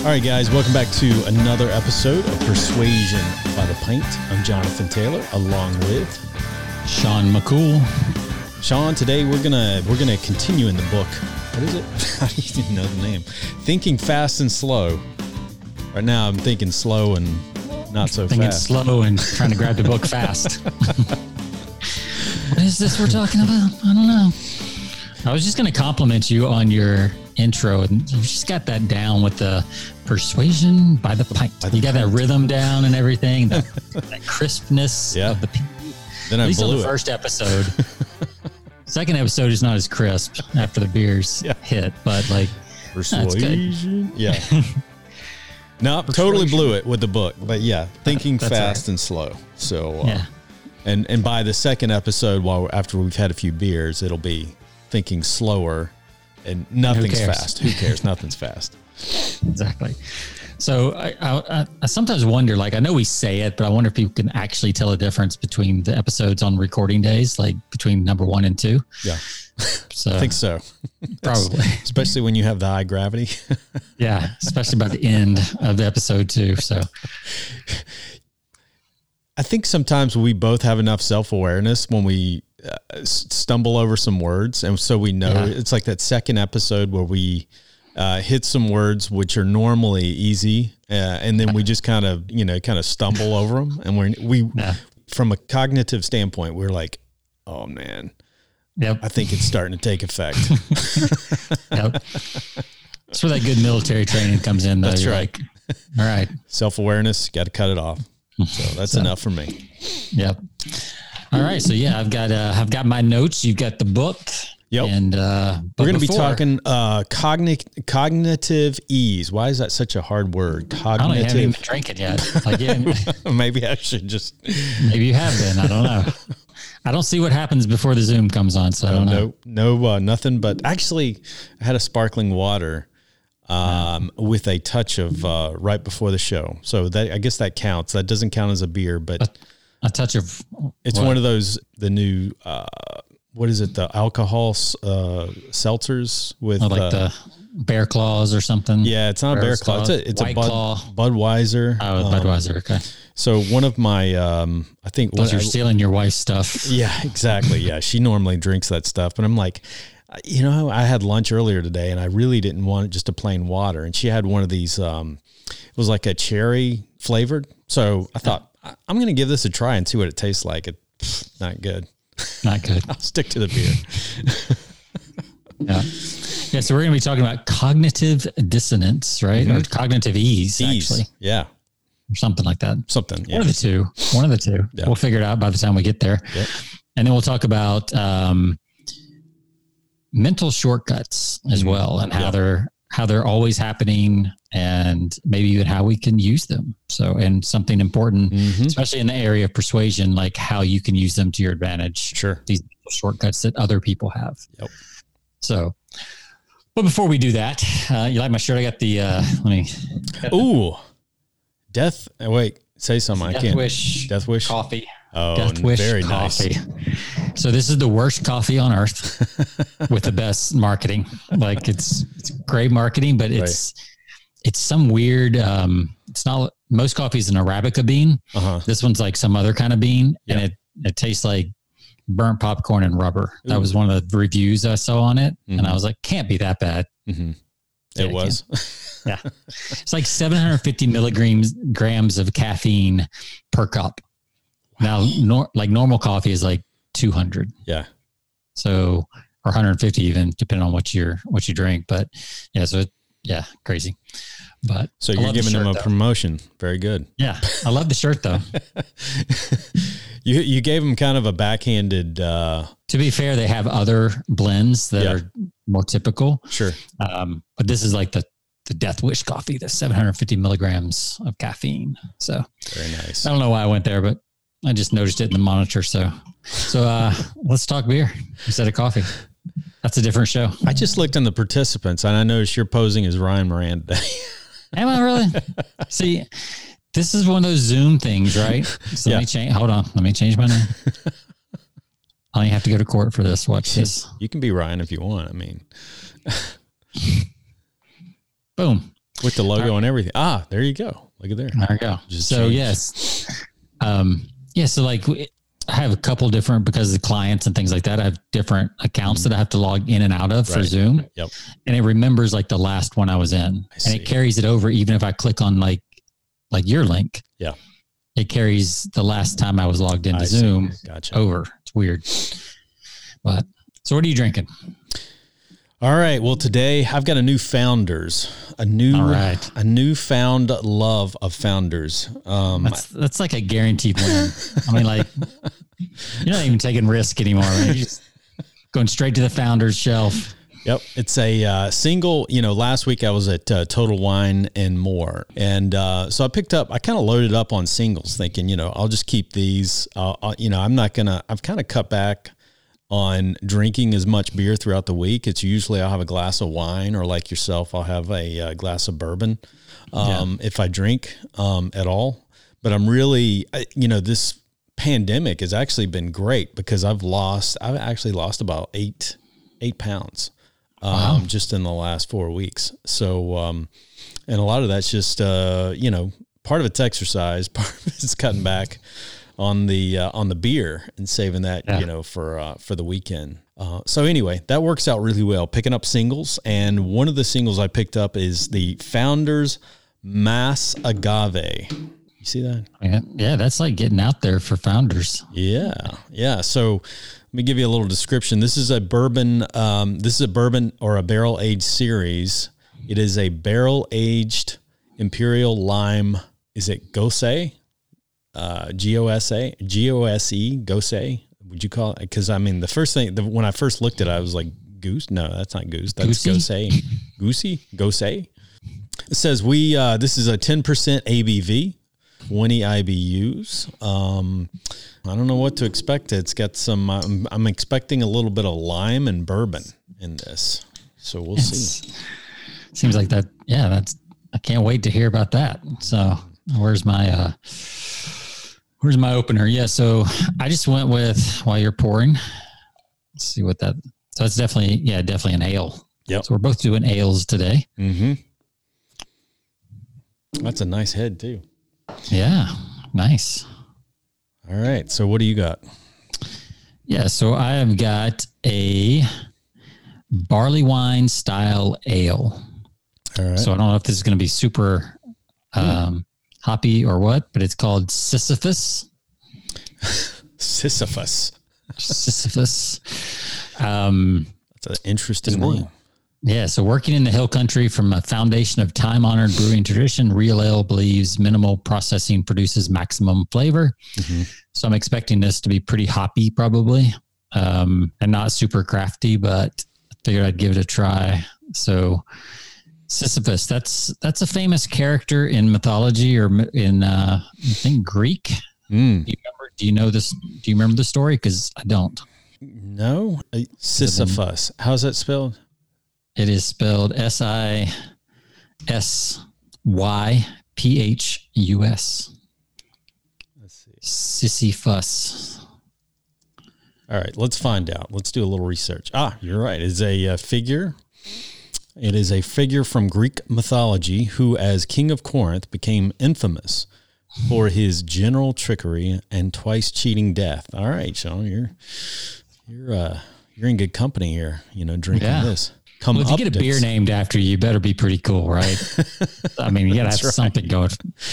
All right, guys, welcome back to another episode of Persuasion by the Pint. I'm Jonathan Taylor, along with Sean McCool. Sean. Today we're gonna continue in the book. What is it? I don't even know the name. Thinking Fast and Slow. Right now, I'm thinking slow and not so thinking fast. Slow and trying to grab the book fast. What is this we're talking about? I don't know. I was just going to compliment you on your intro, and you just got that down with the Persuasion by the Pint. You got that rhythm down and everything, that crispness of the Then I blew it. First episode. Second episode is not as crisp after the beers hit, but like Persuasion. Yeah. No, totally blew it with the book, but yeah, thinking fast and slow. So, and by the second episode, after we've had a few beers, it'll be thinking slower and nothing's fast. Who cares? Nothing's fast. Exactly. So I sometimes wonder, like, I know we say it, but I wonder if people can actually tell a difference between the episodes on recording days, like between number 1 and 2. Yeah. So I think so. Probably. Especially when you have the high gravity. Yeah. Especially by the end of the episode too. So I think sometimes we both have enough self-awareness when we stumble over some words. And so we know it's like that second episode where we hit some words which are normally easy. And then we just kind of stumble over them. And we from a cognitive standpoint, we're like, oh man, I think it's starting to take effect. That's where that good military training comes in, though. That's You're right. Like, all right. Self-awareness, got to cut it off. So that's enough for me. Yep. All right. So I've got my notes. You've got the book. Yep. And we're going to be talking cognitive ease. Why is that such a hard word? Cognitive. I haven't even drank it yet. Again, maybe I should just. Maybe you have been. I don't know. I don't see what happens before the Zoom comes on, so I don't know. No, nothing. But actually, I had a sparkling water with a touch of right before the show. So that, I guess that counts. That doesn't count as a beer, but a touch of. It's one of those the new. What is it? The alcohol seltzers with the Bear Claws or something. Yeah, it's not a Bear Claw. It's a Budweiser. Oh, Budweiser. Okay. So one of my, I think you're stealing your wife's stuff. Yeah, exactly. Yeah, she normally drinks that stuff, but I'm like, I had lunch earlier today, and I really didn't want just a plain water, and she had one of these. It was like a cherry flavored. So I thought I'm going to give this a try and see what it tastes like. It's not good. Not good. I'll stick to the beer. Yeah. So we're going to be talking about cognitive dissonance, right? Mm-hmm. Or cognitive ease, actually. Yeah. Or something like that. Something. Yeah. One of the two. Yeah. We'll figure it out by the time we get there. Yep. And then we'll talk about mental shortcuts as well, and how they're always happening, and maybe even how we can use them. So, and something important, especially in the area of persuasion, like how you can use them to your advantage. Sure. These shortcuts that other people have. Yep. So, but before we do that, you like my shirt? I got the, Death. Wait, say something. I can't. Death Wish coffee. Oh, Death Wish very coffee. Nice. So this is the worst coffee on earth with the best marketing. Like it's great marketing, but it's some weird, it's not, most coffee is an Arabica bean. This one's like some other kind of bean, and it tastes like burnt popcorn and rubber. That was one of the reviews I saw on it. And I was like, can't be that bad. It was. Yeah. It's like 750 milligrams of caffeine per cup. Wow. Now, like normal coffee is like 200. Yeah. So, or 150 even, depending on what you drink. But crazy. But so you're giving them a promotion. Very good. Yeah. I love the shirt though. You gave them kind of a backhanded. To be fair, they have other blends that are more typical. Sure. But this is like the Death Wish coffee, the 750 milligrams of caffeine. So very nice. I don't know why I went there, but I just noticed it in the monitor. So let's talk beer instead of coffee. That's a different show. I just looked in the participants and I noticed you're posing as Ryan Moran today. Am I really? See, this is one of those Zoom things, right? So let me change. Hold on. Let me change my name. I only have to go to court for this. Watch this. You can be Ryan if you want. I mean, boom. with the logo and everything. Ah, there you go. Look at there. There we go. So yes. So like I have a couple different, because of the clients and things like that, I have different accounts that I have to log in and out of for Zoom. Yep. And it remembers like the last one I was in, and it carries it over. Even if I click on like your link, it carries the last time I was logged into Zoom over. It's weird. But so what are you drinking? All right. Well, today I've got a newfound love of Founders. That's like a guaranteed win. I mean, like, you're not even taking risk anymore. Right? You're just going straight to the Founders shelf. Yep. It's a single, last week I was at Total Wine and More. And so I kind of loaded up on singles thinking, I'll just keep these, I've kind of cut back on drinking as much beer throughout the week. It's usually I'll have a glass of wine, or like yourself, I'll have a glass of bourbon if I drink at all. But I'm really, this pandemic has actually been great because I've actually lost about eight pounds just in the last 4 weeks. So, and a lot of that's just, part of it's exercise, part of it's cutting back on the beer and saving that, for the weekend. So anyway, that works out really well, picking up singles. And one of the singles I picked up is the Founders Mas Agave. You see that? Yeah. That's like getting out there for Founders. Yeah. Yeah. So let me give you a little description. This is a bourbon. Or a barrel aged series. It is a barrel aged Imperial Lime. Is it Gose? Gose, Gose. Would you call it? Because I mean, the first thing when I first looked at it, I was like, Goose? No, that's not Goose. That's Gose. Goosey? Gose. It says this is a 10% ABV, 20 IBUs. I don't know what to expect. It's got some. I'm expecting a little bit of lime and bourbon in this, so we'll see. Seems like that. Yeah, I can't wait to hear about that. So where's my opener? Yeah, so I just went with, while you're pouring, let's see what that, so it's definitely an ale. Yep. So we're both doing ales today. Mm-hmm. That's a nice head too. Yeah, nice. All right, so what do you got? Yeah, so I have got a barley wine style ale. All right. So I don't know if this is going to be super hoppy or what, but it's called Sisyphus. Sisyphus. That's an interesting name. Yeah, so working in the hill country from a foundation of time-honored brewing tradition, Real Ale believes minimal processing produces maximum flavor. Mm-hmm. So I'm expecting this to be pretty hoppy probably, and not super crafty, but I figured I'd give it a try. So Sisyphus, that's a famous character in mythology, or in I think Greek. Do you know this? Do you remember the story? Because I don't. No. Sisyphus. How's that spelled? It is spelled Sisyphus. Let's see. Sisyphus. All right, let's find out. Let's do a little research. You're right. It's a figure. It is a figure from Greek mythology who, as king of Corinth, became infamous for his general trickery and twice cheating death. All right, Sean, you're in good company here. Drinking this. Well, if you get a beer named after you, better be pretty cool, right? I mean, you got to have something going.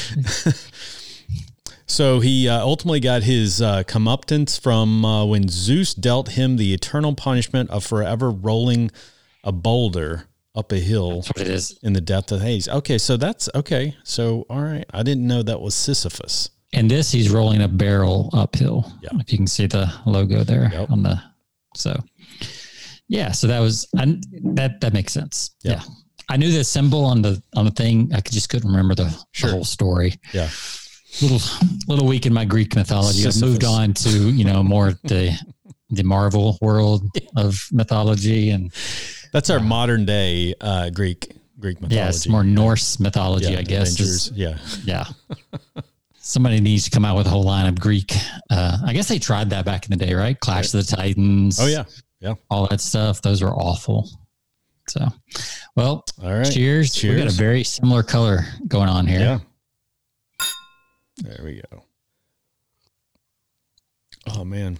So he ultimately got his comeuppance from when Zeus dealt him the eternal punishment of forever rolling a boulder up a hill. That's what it is. In the depth of Hades. Okay, so that's okay. So, all right. I didn't know that was Sisyphus. And this, he's rolling a barrel uphill. Yeah. If you can see the logo there on the, so. Yeah, so that makes sense. Yeah, I knew the symbol on the thing. I just couldn't remember the whole story. Yeah, little weak in my Greek mythology. Sisyphus. I moved on to more the Marvel world of mythology, and that's our modern day Greek mythology. Yeah, it's more Norse mythology, I guess. Avengers, yeah. Somebody needs to come out with a whole line of Greek. I guess they tried that back in the day, right? Clash of the Titans. Oh yeah. Yeah. All that stuff. Those are awful. So, Well, all right. Cheers. We got a very similar color going on here. Yeah. There we go. Oh man.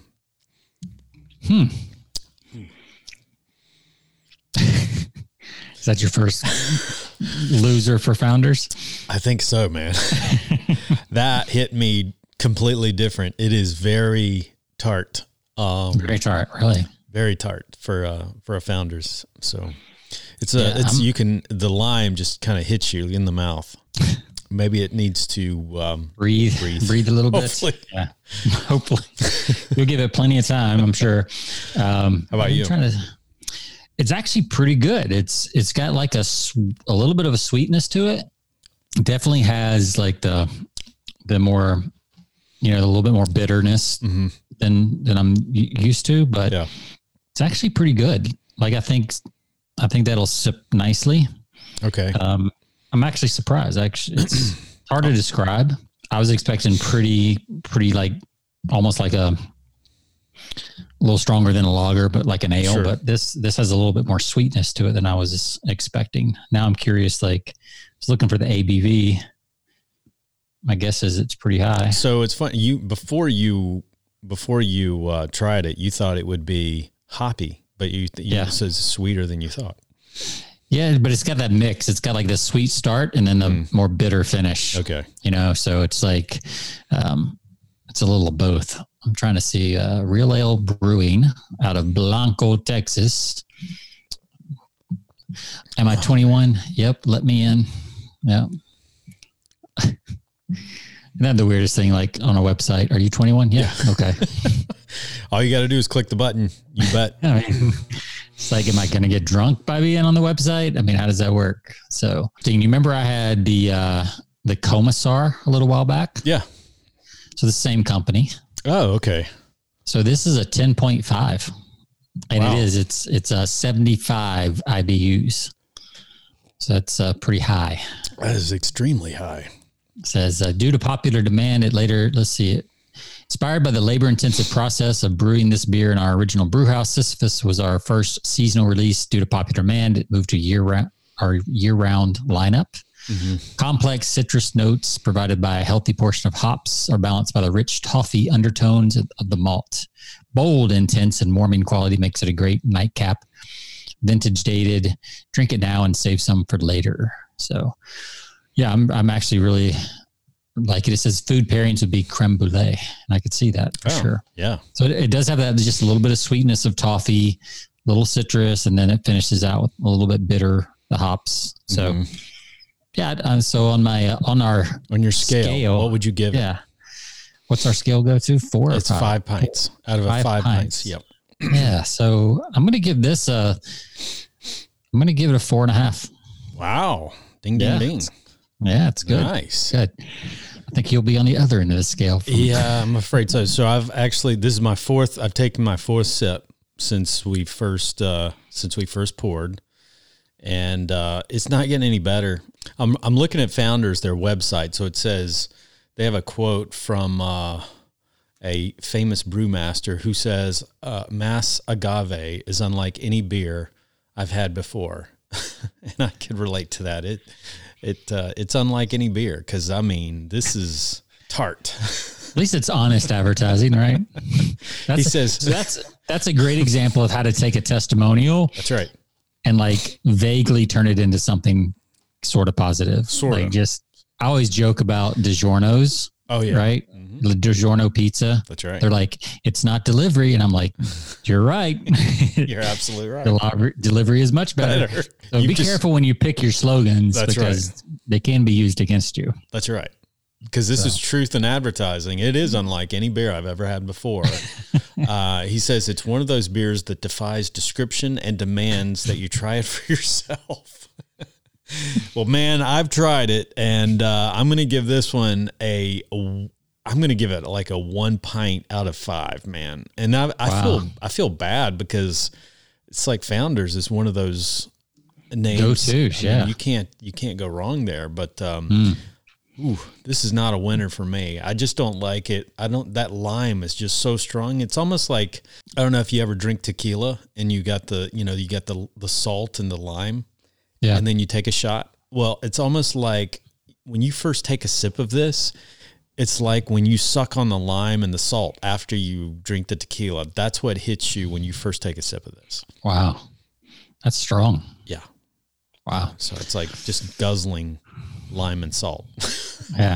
Is that your first loser for Founders? I think so, man. That hit me completely different. It is very tart. Very tart, really. Very tart for a Founders. So the lime just kind of hits you in the mouth. Maybe it needs to breathe a little bit. Hopefully. Yeah. Hopefully. You'll give it plenty of time, I'm sure. How about you? It's actually pretty good. It's got like a little bit of a sweetness to it. It definitely has like the more, a little bit more bitterness than I'm used to, but it's actually pretty good. Like I think that'll sip nicely. Okay. I'm actually surprised. It's hard to describe. I was expecting pretty like almost like a little stronger than a lager, but like an ale. Sure. But this has a little bit more sweetness to it than I was expecting. Now I'm curious. Like, I was looking for the ABV. My guess is it's pretty high. So it's fun. Before you tried it, you thought it would be hoppy, but you said it's sweeter than you thought. Yeah, but it's got that mix. It's got like the sweet start and then the more bitter finish. Okay. So it's like, it's a little of both. I'm trying to see Real Ale Brewing out of Blanco, Texas. Am I 21? Yep. Let me in. Yeah. Isn't that the weirdest thing, like on a website? Are you 21? Yeah. Okay. All you got to do is click the button. You bet. I mean, it's like, am I going to get drunk by being on the website? I mean, how does that work? So, do you remember I had the Commissar a little while back? Yeah. So the same company. Oh, okay. So this is a 10.5, and wow. It's a 75 IBUs. So that's pretty high. That is extremely high. It says due to popular demand, inspired by the labor-intensive process of brewing this beer in our original brew house, Sisyphus was our first seasonal release. Due to popular demand, it moved to year-round lineup. Mm-hmm. Complex citrus notes provided by a healthy portion of hops are balanced by the rich toffee undertones of the malt. Bold, intense, and warming quality makes it a great nightcap. Vintage dated. Drink it now and save some for later. So, yeah, I'm actually really like it. It says food pairings would be creme brulee, and I could see that for sure. Yeah. So it does have that just a little bit of sweetness of toffee, little citrus, and then it finishes out with a little bit bitter, the hops. So. Mm-hmm. Yeah. So on your scale, what would you give it? Yeah. What's our scale go to? 4 It's 5 pints out of a 5 pints. Yep. Yeah. So I'm going to give this I'm going to give it a 4.5. Wow. Ding, ding, ding. Yeah. It's good. Nice. Good. I think you'll be on the other end of the scale. Yeah, I'm afraid so. So this is my fourth. I've taken my fourth sip since we first poured. And it's not getting any better. I'm looking at Founders, their website. So it says they have a quote from a famous brewmaster who says, Mas Agave is unlike any beer I've had before. And I could relate to that. It's unlike any beer because, I mean, this is tart. At least it's honest advertising, right? That's a great example of how to take a testimonial. That's right. And like vaguely turn it into something sort of positive. I always joke about DiGiorno's. Oh yeah. Right. Mm-hmm. The DiGiorno pizza. That's right. They're like, it's not delivery. And I'm like, you're right. You're absolutely right. Delivery is much better. So be careful when you pick your slogans because they can be used against you. That's right. Because this is truth in advertising. It is unlike any beer I've ever had before. He says it's one of those beers that defies description and demands that you try it for yourself. Well, man, I've tried it, and I'm going to give this one I'm going to give it like a 1 pint out of 5, man. And I feel bad because it's like Founders is one of those names. Go-tos, yeah. You can't go wrong there, but this is not a winner for me. I just don't like it. That lime is just so strong. It's almost like, I don't know if you ever drink tequila and you got the salt and the lime. Yeah. and then you take a shot. Well, it's almost like when you first take a sip of this, it's like when you suck on the lime and the salt after you drink the tequila. That's what hits you when you first take a sip of this. Wow. That's strong. Yeah. Wow. So it's like just guzzling lime and salt. Yeah.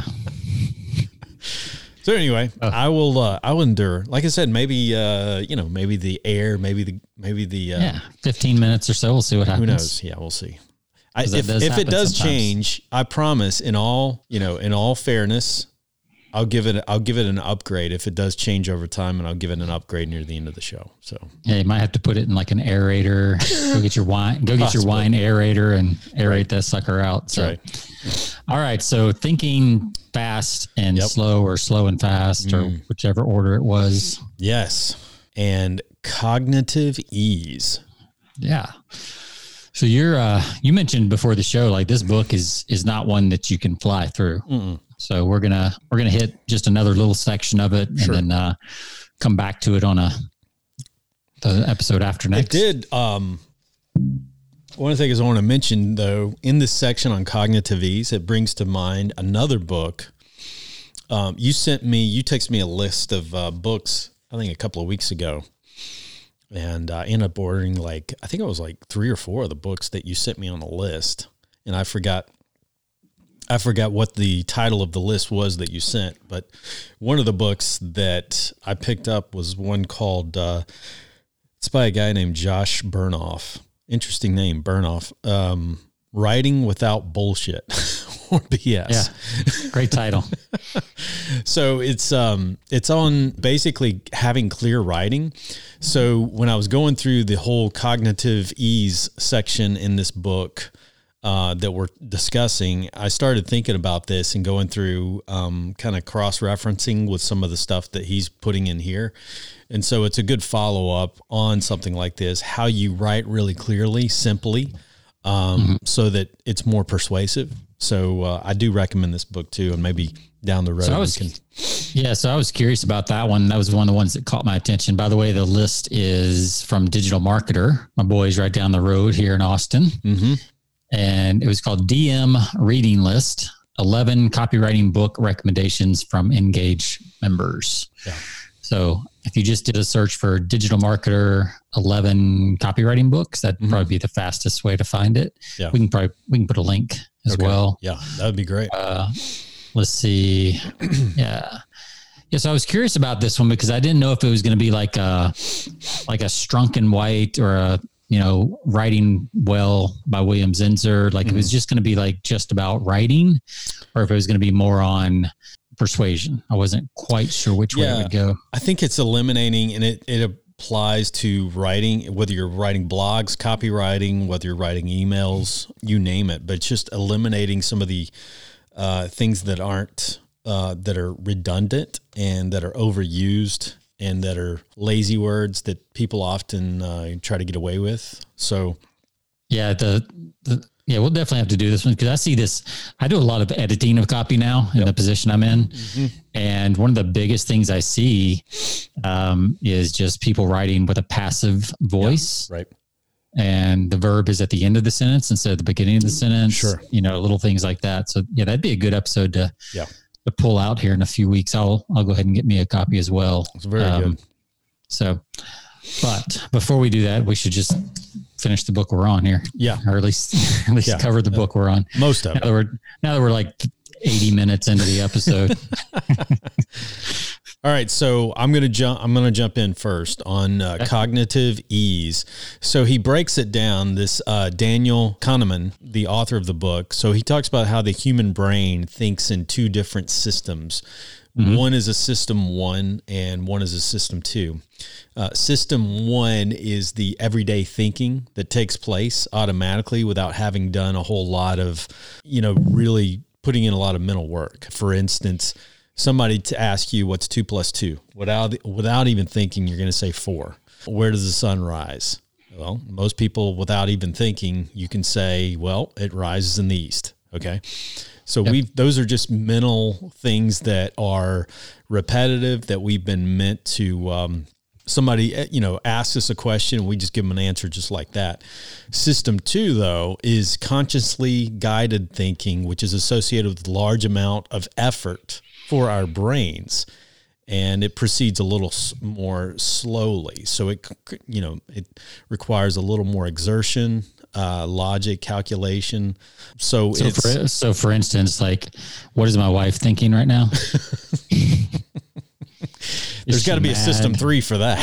So anyway, I will endure. Like I said, maybe maybe the air, maybe the 15 minutes or so. We'll see what happens. Who knows? Yeah, we'll see. If it sometimes. does change, I promise. In all fairness, I'll give it an upgrade if it does change over time, and I'll give it an upgrade near the end of the show. So yeah, you might have to put it in like an aerator. Go get your wine. Go get your wine aerator and aerate that sucker out. So. Right. All right. So thinking fast and slow, or slow and fast, or whichever order it was. Yes, and cognitive ease. Yeah. So you mentioned before the show, like this book is not one that you can fly through. Mm-mm. So we're gonna hit just another little section of it, and then come back to it on the episode after next. It did. One of the things I want to mention, though, in this section on cognitive ease, it brings to mind another book. You texted me a list of books, I think a couple of weeks ago. And I ended up ordering I think it was 3 or 4 of the books that you sent me on the list. And I forgot what the title of the list was that you sent. But one of the books that I picked up was one called, it's by a guy named Josh Bernoff. Interesting name, Bernoff. Writing Without Bullshit or BS. Yeah, great title. So it's on basically having clear writing. So when I was going through the whole cognitive ease section in this book that we're discussing, I started thinking about this and going through kind of cross-referencing with some of the stuff that he's putting in here. And so it's a good follow-up on something like this, how you write really clearly, simply, so that it's more persuasive. So I do recommend this book too, and maybe down the road. So I was curious about that one. That was one of the ones that caught my attention. By the way, the list is from Digital Marketer. My boy's right down the road here in Austin. Mm-hmm. And it was called DM Reading List, 11 copywriting book recommendations from Engage members. Yeah. So if you just did a search for Digital Marketer 11 copywriting books, that'd probably be the fastest way to find it. Yeah. We can put a link as well. Yeah, that would be great. Let's see. Yeah. So I was curious about this one because I didn't know if it was going to be like a Strunk and White or a, Writing Well by William Zinsser. Like it was just going to be just about writing, or if it was going to be more on persuasion. I wasn't quite sure which way it would go. I think it's eliminating, and it applies to writing, whether you're writing blogs, copywriting, whether you're writing emails, you name it, but it's just eliminating some of the things that aren't, that are redundant and that are overused and that are lazy words that people often try to get away with. So yeah, we'll definitely have to do this one because I see this. I do a lot of editing of copy now in the position I'm in. Mm-hmm. And one of the biggest things I see is just people writing with a passive voice. Yeah, right. And the verb is at the end of the sentence instead of the beginning of the sentence. Sure. Little things like that. So yeah, that'd be a good episode to pull out here in a few weeks. I'll go ahead and get me a copy as well. It's very good. So, but before we do that, we should just finish the book we're on here. Yeah. Or at least cover the book we're on. Most of it. Now that we're 80 minutes into the episode. All right, so I'm gonna jump in first on cognitive ease. So he breaks it down. This Daniel Kahneman, the author of the book, so he talks about how the human brain thinks in 2 different systems. Mm-hmm. One is a system 1, and one is a system 2. System 1 is the everyday thinking that takes place automatically without having done a whole lot of, really putting in a lot of mental work. For instance, somebody to ask you what's 2 plus 2 without even thinking, you're going to say 4. Where does the sun rise? Well, most people, without even thinking, you can say, well, it rises in the east. Okay. So those are just mental things that are repetitive that we've been meant to somebody, asks us a question, we just give them an answer just like that. System 2, though, is consciously guided thinking, which is associated with a large amount of effort for our brains. And it proceeds a little more slowly. So it requires a little more exertion, logic, calculation. So for instance, like, what is my wife thinking right now? There's got to be a system 3 for that.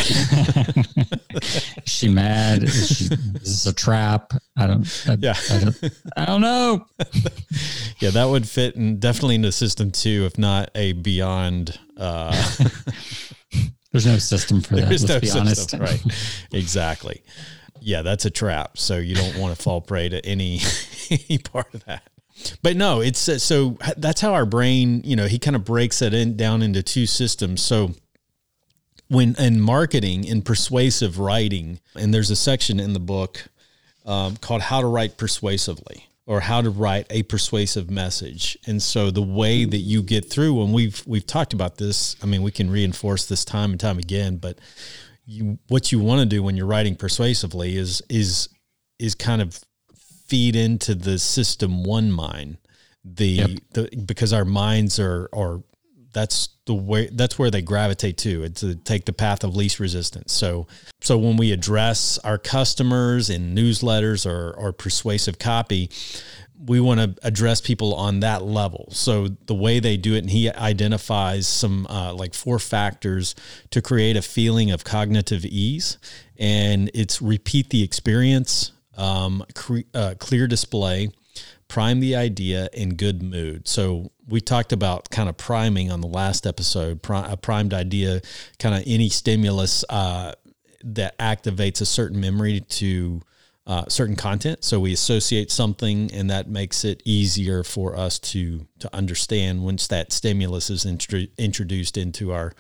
Is she mad? Is this a trap? I don't know. Yeah, that would fit definitely into system 2, if not a beyond. There's no system for that. Let's be honest. Right. Exactly. Yeah, that's a trap. So you don't want to fall prey to any part of that. But no, it's so that's how our brain, he kind of breaks it down into 2 systems. So when in marketing, in persuasive writing, and there's a section in the book called How to Write Persuasively, or how to write a persuasive message. And so the way that you get through, and we've talked about this, I mean, we can reinforce this time and time again, but what you want to do when you're writing persuasively is kind of feed into the system 1 mind, because our minds are that's where they gravitate to. It's to take the path of least resistance. So when we address our customers in newsletters or persuasive copy, we want to address people on that level. So the way they do it, and he identifies some 4 factors to create a feeling of cognitive ease, and it's repeat the experience, clear display, prime the idea, in good mood. So we talked about kind of priming on the last episode. A primed idea, kind of any stimulus that activates a certain memory to certain content. So we associate something, and that makes it easier for us to understand once that stimulus is introduced into our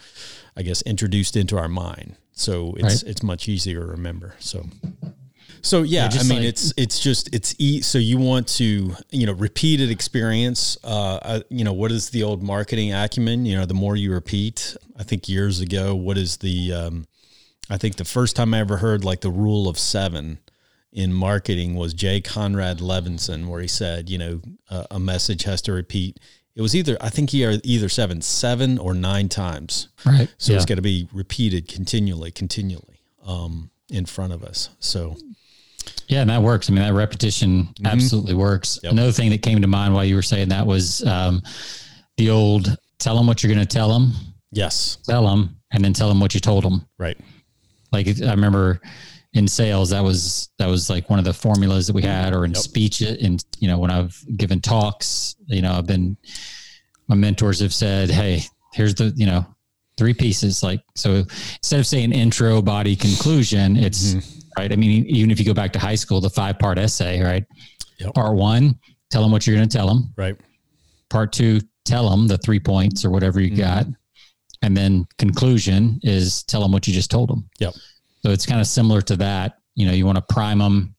mind. So it's much easier to remember. So yeah, I mean, so you want to, repeated experience, what is the old marketing acumen? The more you repeat. I think years ago, what is I think the first time I ever heard like the rule of 7 in marketing was J. Conrad Levinson, where he said, a message has to repeat. It was either 7 or 9 times. Right. So it's got to be repeated continually, in front of us. So. Yeah, and that works. I mean, that repetition absolutely works. Yep. Another thing that came to mind while you were saying that was the old tell them what you're going to tell them. Yes. Tell them, and then tell them what you told them. Right. Like I remember in sales, that was like one of the formulas that we had, or in speech, and when I've given talks, my mentors have said, hey, here's the, 3 pieces. Like, so instead of saying intro, body, conclusion, it's right. I mean, even if you go back to high school, the 5-part essay, right? Yep. Part 1, tell them what you're going to tell them. Right. Part 2, tell them the 3 points or whatever you got. And then conclusion is tell them what you just told them. Yep. So it's kind of similar to that. You want to prime them.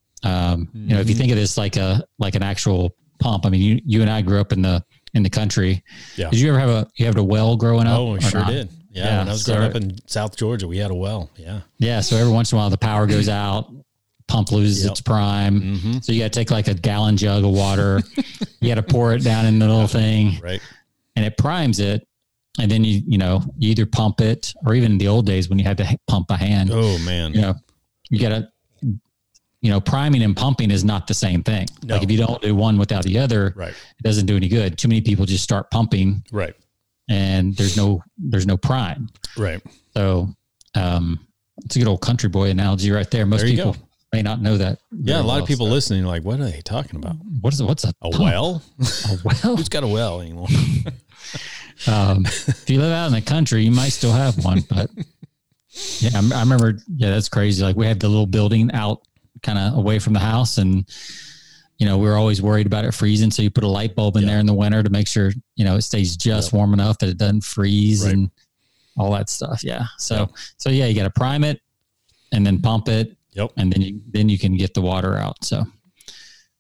If you think of this like an actual pump, I mean, you and I grew up in the country. Yeah. Did you ever have a well growing up? Oh, sure did. Yeah, when I was growing up in South Georgia, we had a well. Yeah. Yeah. So every once in a while the power goes out, pump loses its prime. So you got to take like a gallon jug of water. You got to pour it down in the little thing. Right. And it primes it. And then you either pump it, or even in the old days when you had to pump a hand. Oh man. You got to, priming and pumping is not the same thing. No. Like if you don't do one without the other, right, it doesn't do any good. Too many people just start pumping. Right. And there's no prime. Right. So, it's a good old country boy analogy right there. Most people may not know that. Yeah. A lot of people listening are like, what are they talking about? What's a well? A well? Who's got a well anymore? If you live out in the country, you might still have one, but yeah, I remember. Yeah, that's crazy. Like we had the little building out kind of away from the house, and we were always worried about it freezing. So you put a light bulb in there in the winter to make sure, it stays just warm enough that it doesn't freeze and all that stuff. Yeah. So yeah, you got to prime it and then pump it. Yep. And then you can get the water out. So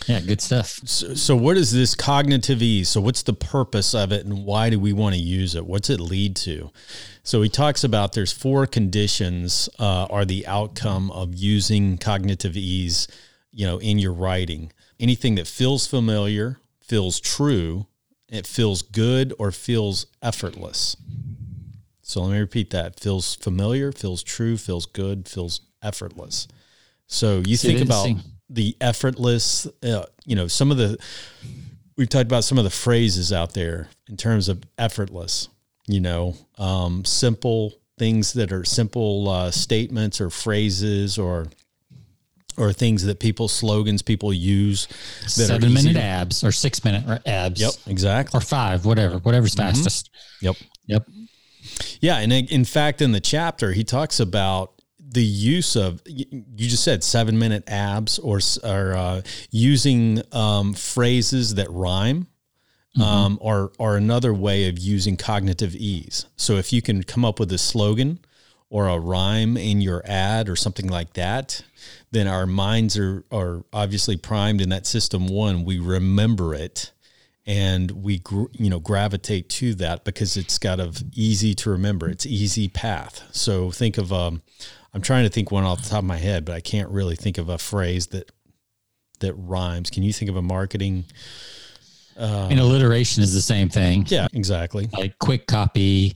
Yeah, good stuff. So what is this cognitive ease? So what's the purpose of it, and why do we want to use it? What's it lead to? So he talks about there's 4 conditions are the outcome of using cognitive ease, in your writing. Anything that feels familiar, feels true, it feels good, or feels effortless. So let me repeat that. Feels familiar, feels true, feels good, feels effortless. So you think about the effortless, we've talked about some of the phrases out there in terms of effortless, simple things that are simple statements or phrases or things that slogans people use. That 7-minute abs or 6-minute abs. Yep, exactly. Or 5, whatever's fastest. Yep. Yeah. And in fact, in the chapter, he talks about the use of, you just said 7-minute abs or using phrases that rhyme, are another way of using cognitive ease. So if you can come up with a slogan or a rhyme in your ad or something like that, then our minds are obviously primed in that system 1. We remember it and we, gravitate to that because it's got easy to remember. It's easy path. So think of, I'm trying to think one off the top of my head, but I can't really think of a phrase that rhymes. Can you think of a marketing? Alliteration is the same thing. Yeah, exactly. Like quick copy,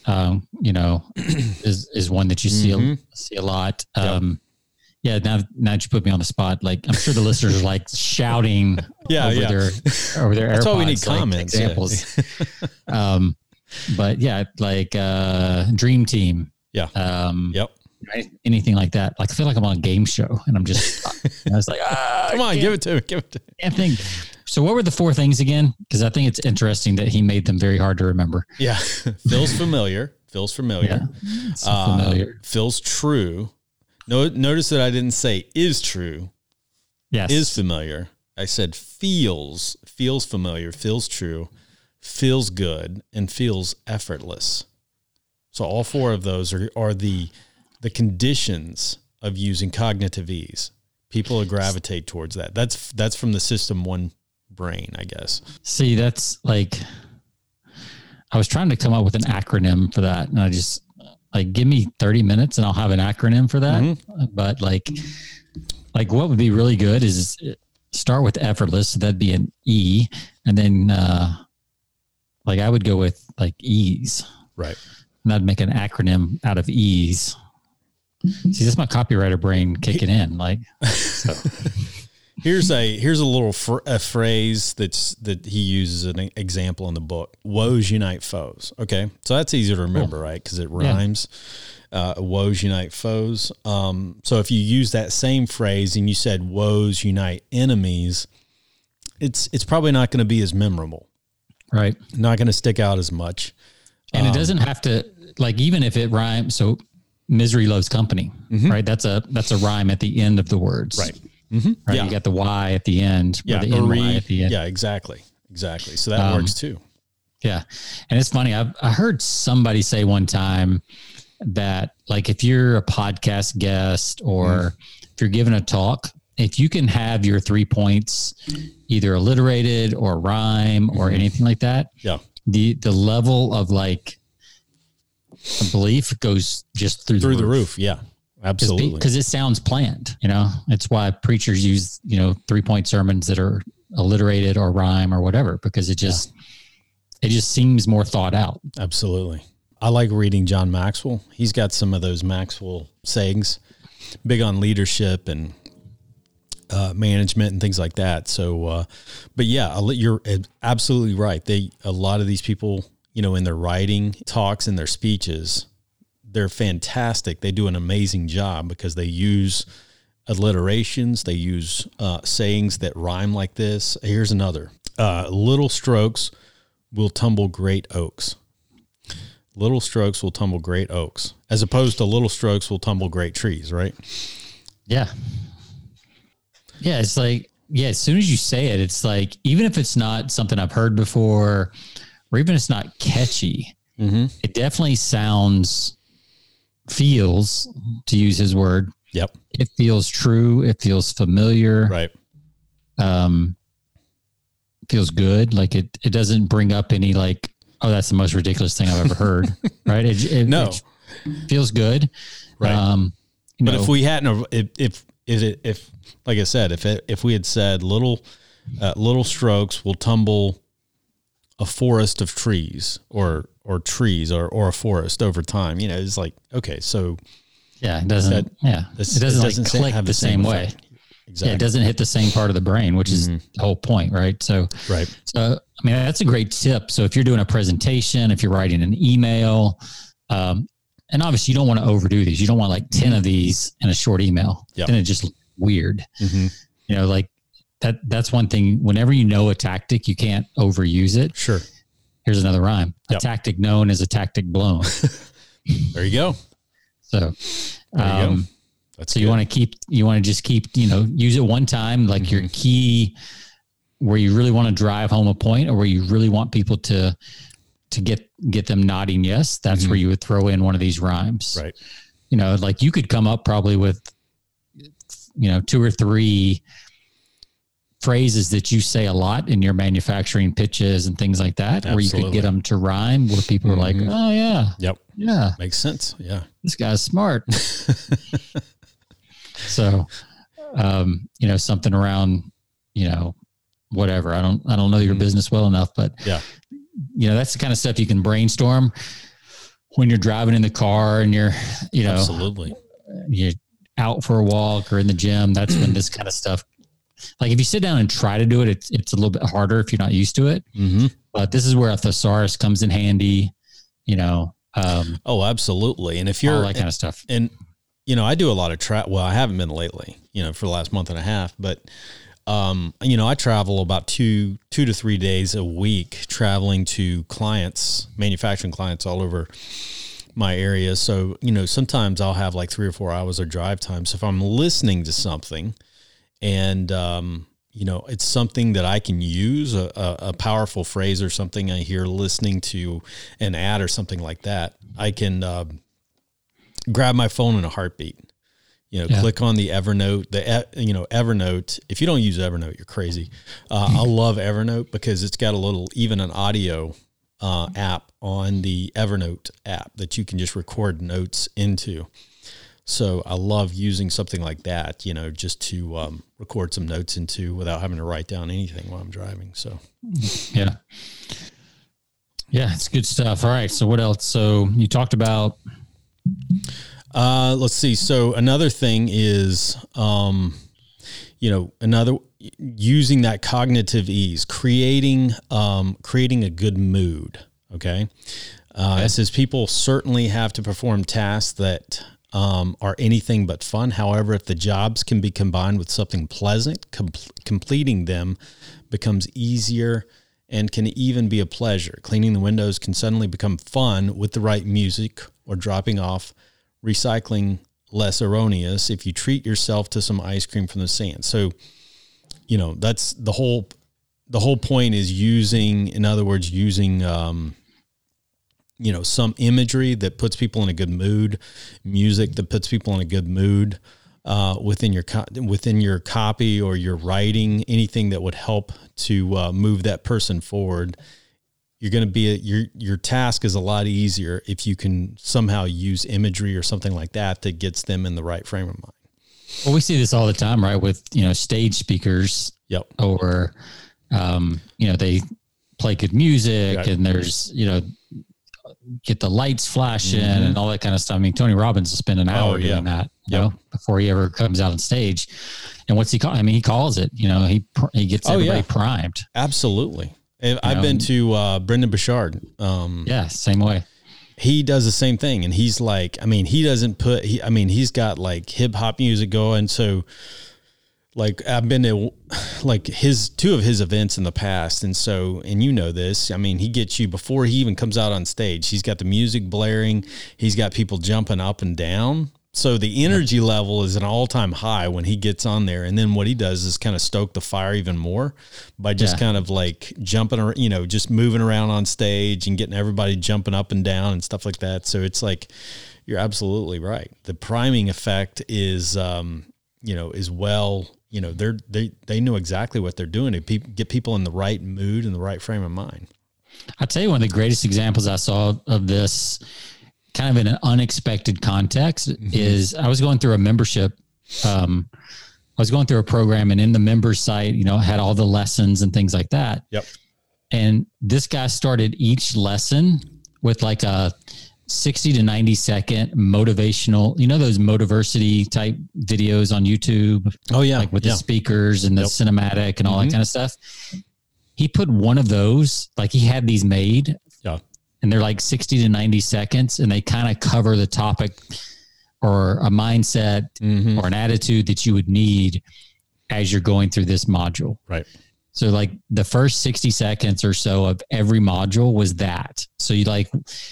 is one that you see a lot. Yeah. Now that you put me on the spot, like I'm sure the listeners are like shouting over their That's AirPods, why we need comments. Examples. But yeah, like Dream Team. Yeah. Anything like that. Like I feel like I'm on a game show and I'm just, I was like, come on, give it to me. Can't think. So what were the 4 things again? Because I think it's interesting that he made them very hard to remember. Yeah. Feels familiar. Yeah. Familiar. Feels true. Notice that I didn't say is true. Yes. Is familiar. I said feels familiar, feels true, feels good, and feels effortless. So all 4 of those are the conditions of using cognitive ease. People gravitate towards that. That's from the System 1 brain, I guess. See, that's like, I was trying to come up with an acronym for that, and I just give me 30 minutes and I'll have an acronym for that. Mm-hmm. But like what would be really good is start with effortless. So that'd be an E. And then, I would go with ease. Right. And that'd make an acronym out of ease. See, that's my copywriter brain kicking in. So. Here's a little phrase that he uses an example in the book. Woes unite foes. Okay, so that's easy to remember, right? Because it rhymes. Yeah. Woes unite foes. So if you use that same phrase and you said woes unite enemies, it's probably not going to be as memorable, right? Not going to stick out as much, and it doesn't have to even if it rhymes. So misery loves company, right? That's a rhyme at the end of the words, right? Mm-hmm. Right. Yeah. You got the Y at the end. Yeah. Or the NY at the end. Yeah, exactly. So that works too. Yeah. And it's funny. I heard somebody say one time that if you're a podcast guest or if you're giving a talk, if you can have your 3 points either alliterated or rhyme or anything like that, the level of belief goes just through the roof. Yeah. Absolutely. Because it sounds planned, it's why preachers use, 3-point sermons that are alliterated or rhyme or whatever, because it just seems more thought out. Absolutely. I like reading John Maxwell. He's got some of those Maxwell sayings, big on leadership and management and things like that. So, but yeah, you're absolutely right. A lot of these people, in their writing talks and their speeches, they're fantastic. They do an amazing job because they use alliterations. They use sayings that rhyme like this. Here's another. Little strokes will tumble great oaks. Little strokes will tumble great oaks, as opposed to little strokes will tumble great trees, right? Yeah. Yeah, it's as soon as you say it, it's even if it's not something I've heard before, or even if it's not catchy, it definitely feels, to use his word. Yep. It feels true. It feels familiar. Right. feels good. Like it doesn't bring up any like, oh, that's the most ridiculous thing I've ever heard. Right. It feels good. Right. But if we hadn't, if like I said, if we had said little strokes will tumble a forest of trees or trees or a forest over time, it's like, okay, so yeah, it doesn't like click the same way. Exactly. Yeah, it doesn't hit the same part of the brain, which is the whole point, right? So I mean, that's a great tip. So if you're doing a presentation, if you're writing an email, and obviously you don't want to overdo these. You don't want like 10 of these in a short email. Yep. Then it's just weird. Like that's one thing. Whenever you know a tactic, you can't overuse it. Sure. Here's another rhyme. A tactic known is a tactic blown. There you go. So, you want to just keep, use it one time, like your key where you really want to drive home a point or where you really want people to get them nodding yes. That's where you would throw in one of these rhymes. Right. Like you could come up probably with, 2 or 3 phrases that you say a lot in your manufacturing pitches and things like that, Absolutely. Where you could get them to rhyme where people are like, oh yeah. Yep. Yeah. Makes sense. Yeah. This guy's smart. So, something around, whatever. I don't know your business well enough, but that's the kind of stuff you can brainstorm when you're driving in the car and you're, Absolutely. You're out for a walk or in the gym. That's when this kind of stuff, like if you sit down and try to do it, it's a little bit harder if you're not used to it. But this is where a thesaurus comes in handy, absolutely. And if you're all that kind of stuff. And, I do a lot of well, I haven't been lately, for the last month and a half, but, I travel about 2 to 3 days a week traveling to manufacturing clients all over my area. So, sometimes I'll have like 3 or 4 hours of drive time. So if I'm listening to something and, it's something that I can use, a powerful phrase or something I hear listening to an ad or something like that, I can grab my phone in a heartbeat. Click on the Evernote, Evernote. If you don't use Evernote, you're crazy. I love Evernote because it's got even an audio app on the Evernote app that you can just record notes into. So I love using something like that, just to record some notes into without having to write down anything while I'm driving. So, yeah, it's good stuff. All right. So what else? So you talked about. Let's see. So another thing is, using that cognitive ease, creating a good mood. Okay. It says people certainly have to perform tasks that are anything but fun. However, if the jobs can be combined with something pleasant, completing them becomes easier and can even be a pleasure. Cleaning the windows can suddenly become fun with the right music, or dropping off recycling less erroneous if you treat yourself to some ice cream from the sand. So, that's the whole point is using some imagery that puts people in a good mood, music that puts people in a good mood, within your copy or your writing, anything that would help to move that person forward. You're going to be your task is a lot easier if you can somehow use imagery or something like that gets them in the right frame of mind. Well, we see this all the time, right? With, stage speakers. Yep. Or, they play good music and there's, get the lights flashing and all that kind of stuff. I mean, Tony Robbins will spend an hour doing that, before he ever comes out on stage. And what's he call? I mean, he calls it, he gets everybody primed. Absolutely. I've been to Brendan Burchard. Same way. He does the same thing. And he's like, he's got like hip hop music going. So like I've been to like 2 of his events in the past. And this, he gets you before he even comes out on stage. He's got the music blaring. He's got people jumping up and down. So the energy level is an all-time high when he gets on there. And then what he does is kind of stoke the fire even more by just kind of like jumping, just moving around on stage and getting everybody jumping up and down and stuff like that. So it's like, you're absolutely right. The priming effect is, is well you know, they know exactly what they're doing to get people in the right mood and the right frame of mind. I'll tell you one of the greatest examples I saw of this kind of in an unexpected context is I was going through a membership. I was going through a program, and in the members site, you know, had all the lessons and things like that. Yep. And this guy started each lesson with like a 60 to 90 second motivational, you know, those Motiversity type videos on YouTube. Oh yeah. Like with the speakers and the cinematic and all that kind of stuff. He put one of those, like he had these made, and they're like 60 to 90 seconds, and they kind of cover the topic or a mindset or an attitude that you would need as you're going through this module. Right. So like the first 60 seconds or so of every module was that. So you like,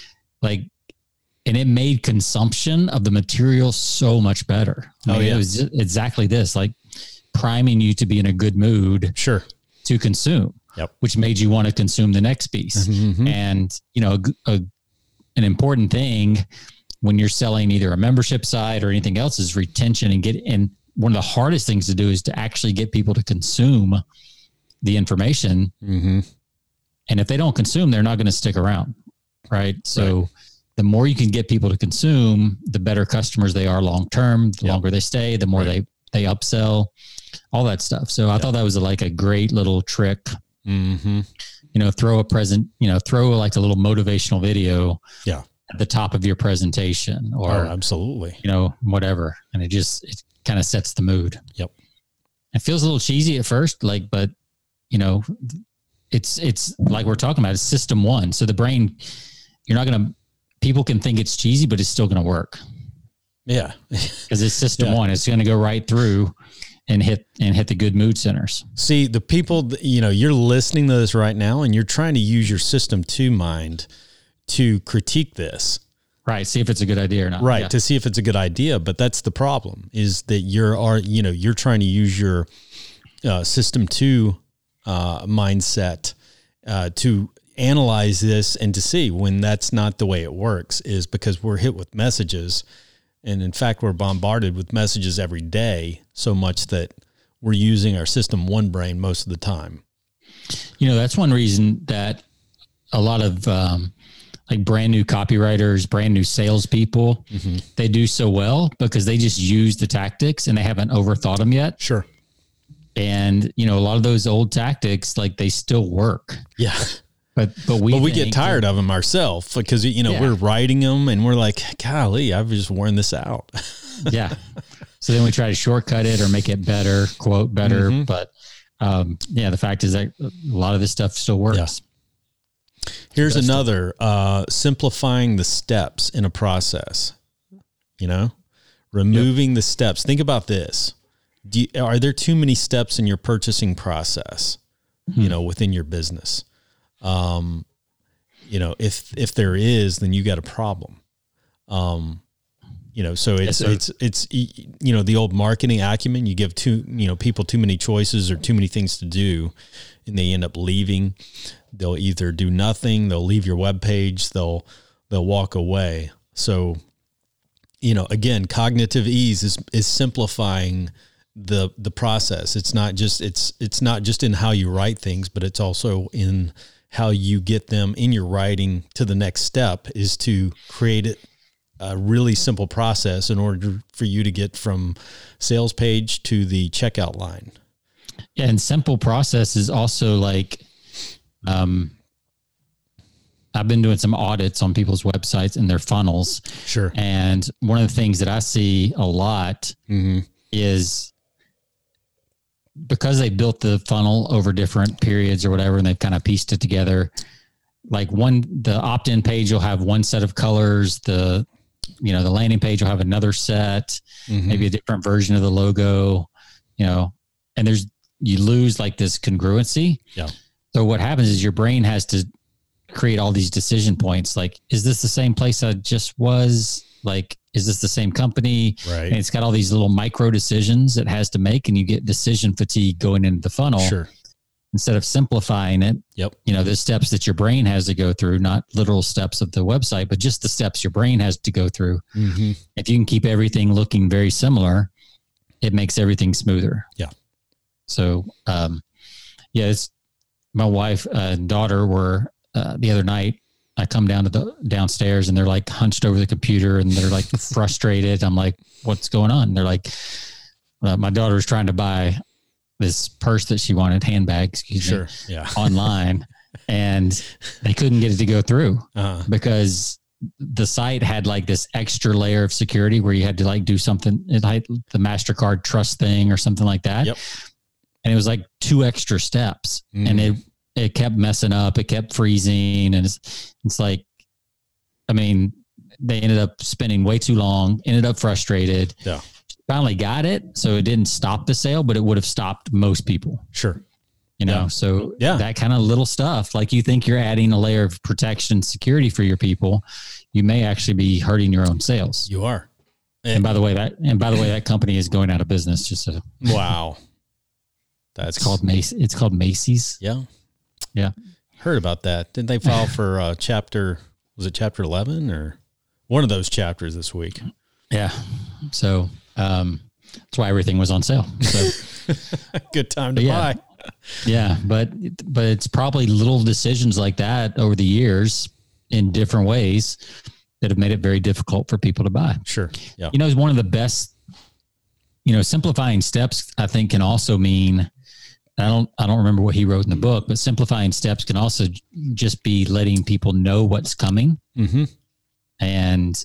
and it made consumption of the material so much better. It was exactly this, like priming you to be in a good mood. Sure. To consume. Yep. Which made you want to consume the next piece. And, you know, an important thing when you're selling either a membership site or anything else is retention and one of the hardest things to do is to actually get people to consume the information. And if they don't consume, they're not going to stick around. Right. So the more you can get people to consume, the better customers they are long-term, the longer they stay, the more they upsell, all that stuff. So I thought that was like a great little trick. You know, throw like a little motivational video at the top of your presentation or absolutely, you know, whatever. And it kind of sets the mood. Yep. It feels a little cheesy at first, like, but you know, it's like we're talking about, it's system one. So the brain, people can think it's cheesy, but it's still going to work. Yeah. Cause it's system one. It's going to go right through and hit the good mood centers. See, the people, you know, you're listening to this right now and you're trying to use your system 2 mind to critique this. Right. See if it's a good idea or not. Right. Yeah. To see if it's a good idea. But that's the problem, is that you're trying to use your system 2 mindset to analyze this and to see when that's not the way it works, is because we're hit with messages. And in fact, we're bombarded with messages every day, so much that we're using our system 1 brain most of the time. You know, that's one reason that a lot of like brand new copywriters, brand new salespeople, they do so well because they just use the tactics and they haven't overthought them yet. Sure. And, you know, a lot of those old tactics, like they still work. Yeah. But we get tired of them ourselves because, you know, we're writing them and we're like, golly, I've just worn this out. Yeah. So then we try to shortcut it or make it better, quote better. But the fact is that a lot of this stuff still works. Yeah. Here's another, simplifying the steps in a process, you know, removing the steps. Think about this. Are there too many steps in your purchasing process, you know, within your business? You know, if there is, then you got a problem. You know, so it's, you know, the old marketing acumen, you give people too many choices or too many things to do, and they end up leaving. They'll either do nothing, they'll leave your webpage, they'll walk away. So, you know, again, cognitive ease is simplifying the process. It's not just in how you write things, but it's also in how you get them in your writing to the next step, is to create a really simple process in order for you to get from sales page to the checkout line. Yeah. And simple process is also like, I've been doing some audits on people's websites and their funnels. Sure. And one of the things that I see a lot is, because they built the funnel over different periods or whatever, and they've kind of pieced it together, like the opt-in page will have one set of colors. The landing page will have another set, maybe a different version of the logo, you know, and you lose like this congruency. Yeah. So what happens is your brain has to create all these decision points. Like, is this the same place I just was? Like, is this the same company? Right. And it's got all these little micro decisions it has to make, and you get decision fatigue going into the funnel. Sure. Instead of simplifying it, you know, the steps that your brain has to go through, not literal steps of the website, but just the steps your brain has to go through. If you can keep everything looking very similar, it makes everything smoother. Yeah. So, yeah, it's my wife and daughter were the other night. I come down to the downstairs and they're like hunched over the computer and they're like frustrated. I'm like, what's going on? They're like, my daughter was trying to buy this purse that she wanted, handbag, excuse me, online, and they couldn't get it to go through because the site had like this extra layer of security where you had to like do something like the MasterCard trust thing or something like that. Yep. And it was like 2 extra steps and it kept messing up. It kept freezing. And it's like, I mean, they ended up spending way too long, ended up frustrated. Yeah. Finally got it. So it didn't stop the sale, but it would have stopped most people. Sure. You know, so that kind of little stuff, like you think you're adding a layer of protection, security for your people, you may actually be hurting your own sales. You are. And by the way, that company is going out of business. Just so wow. It's called Macy's. Yeah. Yeah. Heard about that. Didn't they file for chapter 11 or one of those chapters this week? Yeah. So, that's why everything was on sale. So good time to buy. Yeah. But it's probably little decisions like that over the years in different ways that have made it very difficult for people to buy. Sure. Yeah. You know, it's one of the best, simplifying steps, I think, can also mean, I don't remember what he wrote in the book, but simplifying steps can also just be letting people know what's coming. Mm-hmm. And,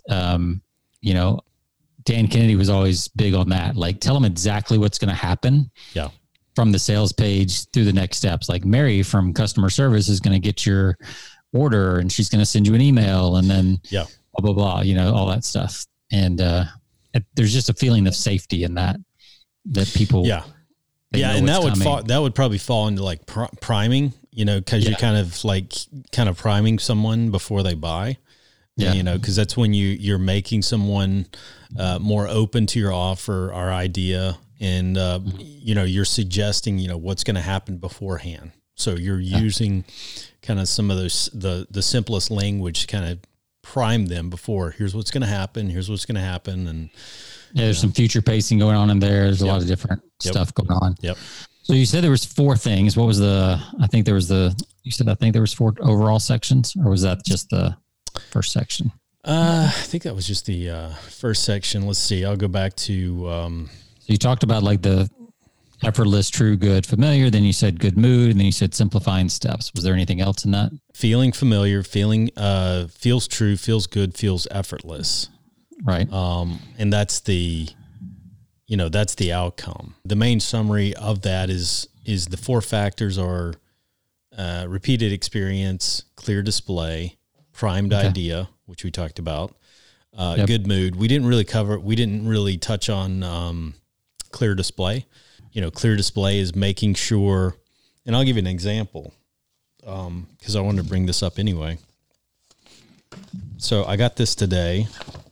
Dan Kennedy was always big on that. Like, tell them exactly what's going to happen. Yeah. From the sales page through the next steps. Like Mary from customer service is going to get your order and she's going to send you an email and then blah, blah, blah, all that stuff. And, there's just a feeling of safety in that people. Yeah. Yeah. And that would probably fall into like priming, cause you're kind of priming someone before they buy. Yeah. Cause that's when you're making someone, more open to your offer or idea. And, you're suggesting, what's going to happen beforehand. So you're using kind of some of those, the simplest language to kind of prime them before here's what's going to happen. Here's what's going to happen. And there's some future pacing going on in there. There's a lot of different stuff going on. Yep. So you said there was 4 things. What was I think there was 4 overall sections, or was that just the first section? I think that was just the first section. Let's see. I'll go back to. So you talked about like the effortless, true, good, familiar. Then you said good mood, and then you said simplifying steps. Was there anything else in that? Feeling familiar, feels true, feels good, feels effortless. Right. And that's the outcome. The main summary of that is the 4 factors are repeated experience, clear display, primed idea, which we talked about, good mood. We didn't really touch on clear display. Clear display is making sure, and I'll give you an example because I wanted to bring this up anyway. So I got this today.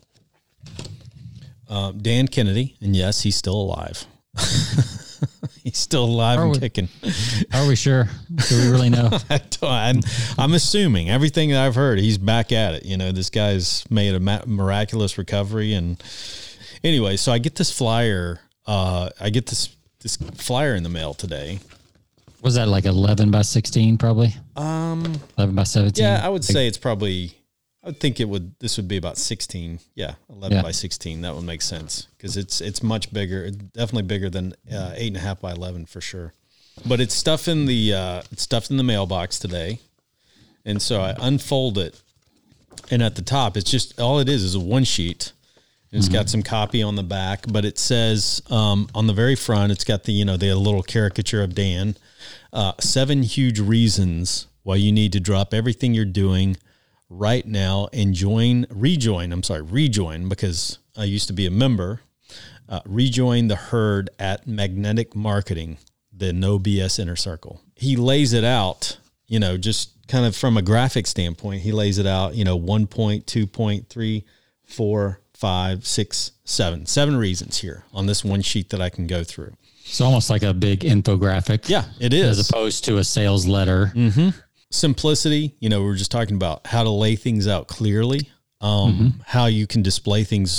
Dan Kennedy, and yes, he's still alive. He's still alive and kicking. Are we sure? Do we really know? I'm assuming everything that I've heard, he's back at it. This guy's made a miraculous recovery. And anyway, so I get this flyer. I get this flyer in the mail today. Was that like 11 by 16 probably? 11 by 17? Yeah, I would say it's probably, I would think this would be about 16. Yeah, 11 by 16. That would make sense because it's much bigger, definitely bigger than 8.5 by 11 for sure. But it's stuffed in the mailbox today. And so I unfold it, and at the top, it's just, all it is a one sheet. It's got some copy on the back, but it says on the very front, it's got the little caricature of Dan. 7 huge reasons why you need to drop everything you're doing right now and rejoin, because I used to be a member, rejoin the herd at Magnetic Marketing, the No BS Inner Circle. He lays it out, just kind of from a graphic standpoint, he lays it out, 1 point, 2 point, 3, 4, 5, 6, 7 reasons here on this one sheet that I can go through. It's almost like a big infographic. Yeah, it is. As opposed to a sales letter. Mm-hmm. Simplicity, we were just talking about how to lay things out clearly, how you can display things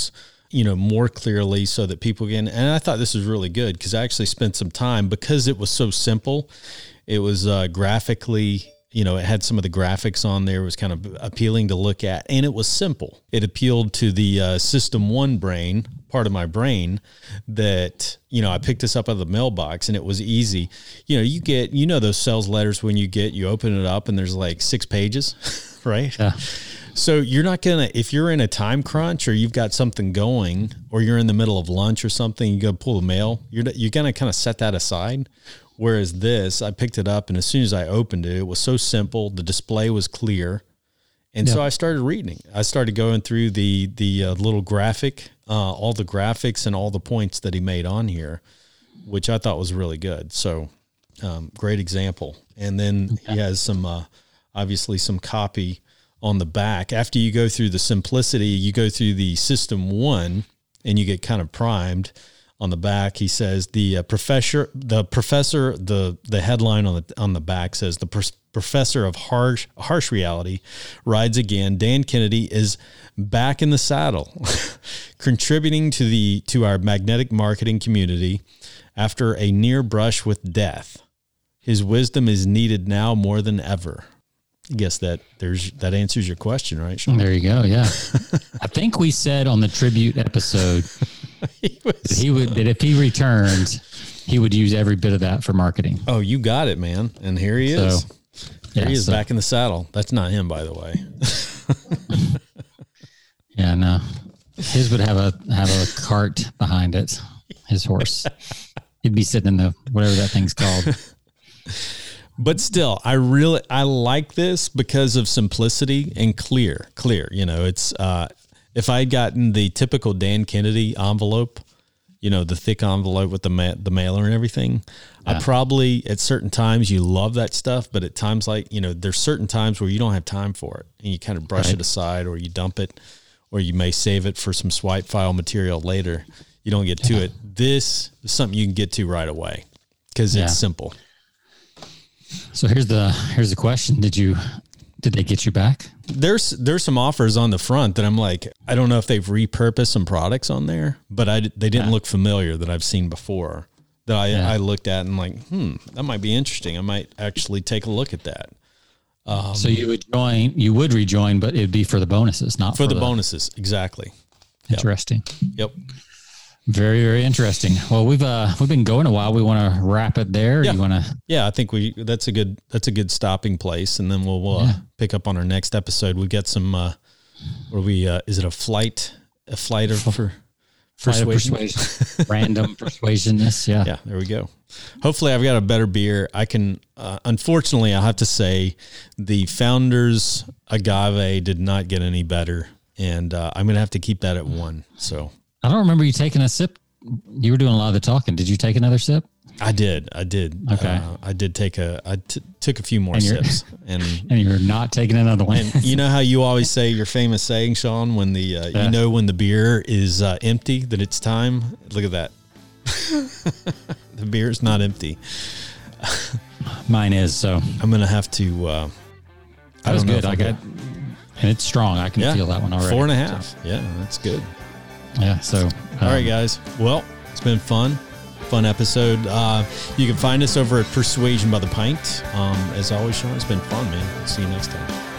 more clearly so that people can, and I thought this was really good because I actually spent some time because it was so simple. It was graphically, it had some of the graphics on there. It was kind of appealing to look at, and it was simple. It appealed to the System 1 brain, part of my brain, that, I picked this up out of the mailbox, and it was easy. You get, those sales letters when you open it up and there's like 6 pages, right? Yeah. So you're not going to, if you're in a time crunch or you've got something going or you're in the middle of lunch or something, you go pull the mail, you're going to kind of set that aside. Whereas this, I picked it up, and as soon as I opened it, it was so simple. The display was clear. And so I started reading. I started going through the little graphic, all the graphics and all the points that he made on here, which I thought was really good. So great example. And then he has some, obviously some copy on the back. After you go through the simplicity, you go through the System 1 and you get kind of primed. On the back, he says the headline on the back says the professor of harsh reality rides again. Dan Kennedy is back in the saddle, contributing to our magnetic marketing community after a near brush with death. His wisdom is needed now more than ever. I guess that answers your question, right, Sean? There you go. Yeah. I think we said on the tribute episode that if he returned, he would use every bit of that for marketing. Oh, you got it, man. And here he is. Here he is back in the saddle. That's not him, by the way. Yeah, no. His would have a cart behind it. His horse. He'd be sitting in the whatever that thing's called. But still, I like this because of simplicity and clear. It's if I had gotten the typical Dan Kennedy envelope, the thick envelope with the mailer and everything, I probably at certain times you love that stuff, but at times there's certain times where you don't have time for it and you kind of brush it aside or you dump it or you may save it for some swipe file material later. You don't get to it. This is something you can get to right away because it's simple. So here's the question. Did they get you back? There's some offers on the front that I'm like, I don't know if they've repurposed some products on there, but they didn't look familiar that I've seen before that I looked at and like, that might be interesting. I might actually take a look at that. So you would rejoin, but it'd be for the bonuses, not for the bonuses. Exactly. Interesting. Yep. Very, very interesting. Well, we've been going a while. We want to wrap it there. Yeah. You want to? Yeah, I think that's a good stopping place, and then we'll pick up on our next episode. We got some. Is it a flight of persuasion? Random persuasionness. Yeah. Yeah. There we go. Hopefully, I've got a better beer. I can. Unfortunately, I have to say, the Founders Agave did not get any better, and I'm going to have to keep that at 1. So. I don't remember you taking a sip. You were doing a lot of the talking. Did you take another sip? I did. Okay. I did take took a few more sips, and you're not taking another one. And you know how you always say your famous saying, Sean, when when the beer is empty, that it's time. Look at that. The beer is not empty. Mine is. So I'm gonna have to. That was good. And it's strong. I can feel that one already. 4.5. So. Yeah, that's good. Yeah. So, all right, guys. Well, it's been fun episode. You can find us over at Persuasion by the Pint. As always, Sean, it's been fun, man. See you next time.